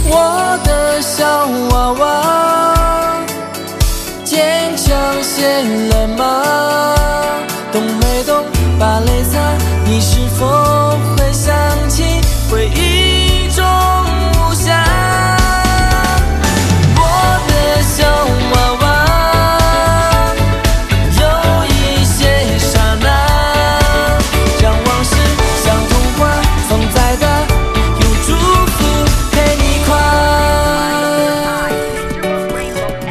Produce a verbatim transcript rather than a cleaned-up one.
我的小娃娃，坚强些了吗？动没动？把泪擦，你是否